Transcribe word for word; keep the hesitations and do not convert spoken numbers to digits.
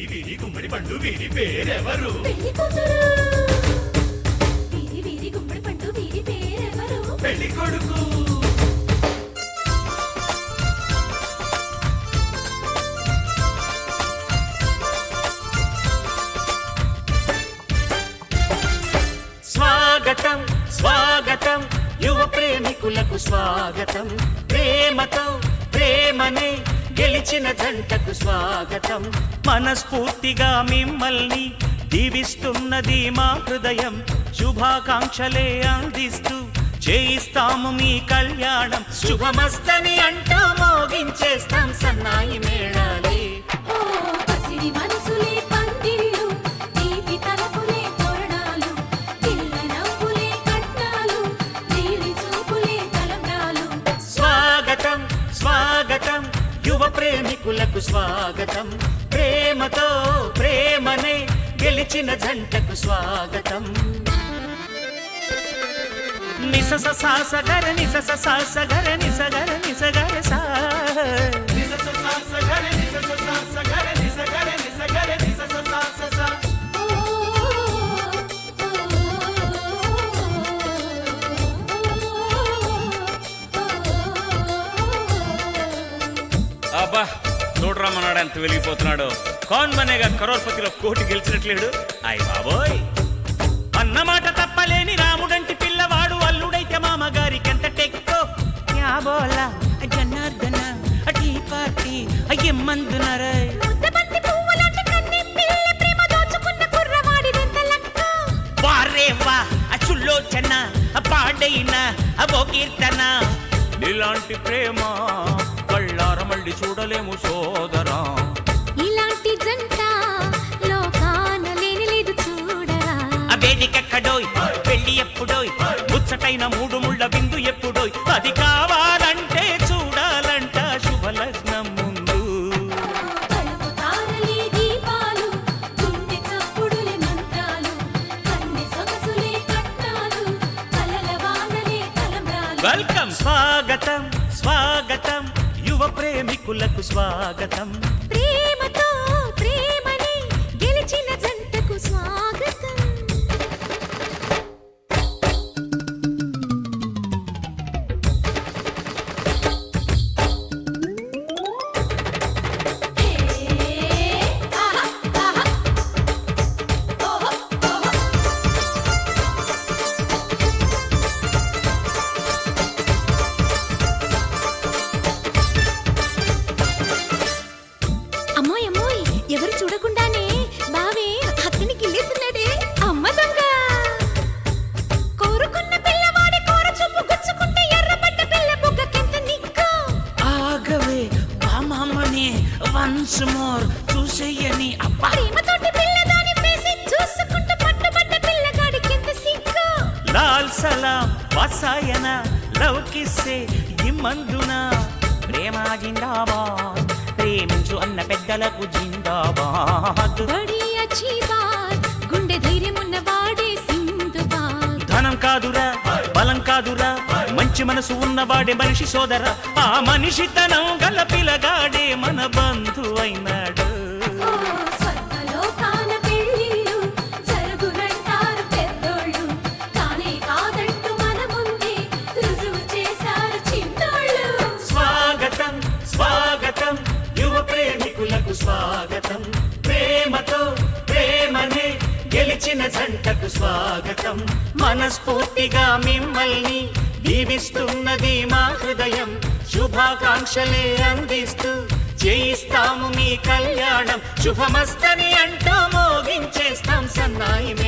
వీరి వీరి గుమ్మడి పండు వీరి పేరెవరు? పెళ్లి కూతురు. వీరి వీరి గుమ్మడి పండు వీరి పేరెవరు? పెళ్లి కొడుకు. స్వాగతం స్వాగతం యువ ప్రేమికులకు స్వాగతం, ప్రేమతో ప్రేమనే గెలిచిన జంటకు స్వాగతం. మనస్ఫూర్తిగా మిమ్మల్ని దీవిస్తున్నది మా హృదయం, శుభాకాంక్షలే అందిస్తూ చేయిస్తాము మీ కళ్యాణం. శుభమస్తని అంటూ మోగించేస్తాం సన్నాయి మేళాలే. ఓ పసిడి మనసులే పందిళ్ళు, తీపి తలపులే తోరణాలు, పిల్ల నవ్వులే కట్నాలు, నీలి చూపులే తలంబ్రాలు. స్వాగతం స్వాగతం యువ ప్రేమికులకు స్వాగతం, ప్రేమతో ప్రేమనే గెలిచిన జంటకు స్వాగతం. నిసస సాసగర నిసస సాసగర నిసగర నిసగర సా నిసస సాసగర నిసస సాసగర నిసగర నిసగర నిసస సాసస. ఓ అబ్బా చూడరామన్నాడు ఎంత వెలిగిపోతున్నాడు. కౌన్ బనేగా కరోర్పతిలో కోటి గెలిచినట్లేడు. అయ్ బాబోయ్, అన్నమాట తప్పలేని రాముడంటి పిల్లవాడు అల్లుడైతే మామగారికి ఎంత టెక్కో. యాబోలా జనార్దన టీ పార్టీ అయ్యమ్మందునరే. ముద్దబంతి పువ్వులాంటి కన్ని పిల్ల ప్రేమ దోచుకున్న కుర్రవాడిదెంత లక్క. వారే వా అచుల్లోచన పాడైన అవో కీర్తన. ఇలాంటి ప్రేమ కళ్ళార మళ్ళీ చూడలేము సోదరా. ఇలాంటి జంట లోకాన లేని లేదు చూడరా. ఆ వేదికెక్కడోయ్ పెళ్లి ఎప్పుడోయ్, ముచ్చటైన మూడు ముళ్ళ బిందు ఎప్పుడోయ్, అది కావాలంటే చూడాలంట శుభలగ్నం ముందు. తలుపు తారలే దీపాలు, గుండె చప్పుడులే మంత్రాలు, కన్నె సొగసులే కట్నాలు, కలల వానలే తలంబ్రాలు. వెల్కమ్ స్వాగతం స్వాగతం యువ ప్రేమికులకు స్వాగతం, ప్రేమతో ప్రేమని గెలిచిన జంటకు స్వాగతం. అమ్మోయ్ అమ్మోయ్, ఎవరు చూడకుండానే బావే అతనికి గిల్లేస్తున్నాడే. అమ్మ దొంగ కోరుకున్న పిల్లవాడి కోర చూపు గుచ్చుకుంటే ఎర్రబడ్డ పిల్ల బుగ్గకెంత నిక్కు. ఆగవే బామమ్మని వన్స్ మోర్ చూసేయని. అబ్బా ప్రేమతోటి పిల్లదాని ఫేసి చూసుకుంటూ పట్టుబడ్డ పిల్లగాడికెంత సిగ్గు. లాల్ సలాం వసాయన లవ్ కిస్సే ఇమ్మందున. ప్రేమ జిందాబాద్ ప్రేమించు అన్న పెద్దలకు జిందాబాద్. బడి అచ్చి బాత్, గుండె ధైర్యమున్న వాడే సింధుబాద్. ధనం కాదురా బలం కాదురా, మంచి మనసు ఉన్నవాడే మనిషి సోదర. ఆ మనిషి తనం గల పిలగాడే మన బంధు అయినాడు. ఓ స్వర్గలోకాన పెళ్ళిళ్ళు జరుగునంటారు పెద్దోళ్ళు, కానే కాదంటూ మన ముందే రుజువు చేశారు చిన్నోళ్ళు. స్వాగతం స్వాగతం యువ ప్రేమికులకు స్వాగతం, ప్రేమతో ప్రేమనే గెలిచిన జంటకు స్వాగతం. మనస్ఫూర్తిగా మిమ్మల్ని దీవిస్తున్నది మా హృదయం, శుభాకాంక్షలే అందిస్తూ చేయిస్తాము మీ కళ్యాణం. శుభమస్తని అంటూ మోగించేస్తాం సన్నాయి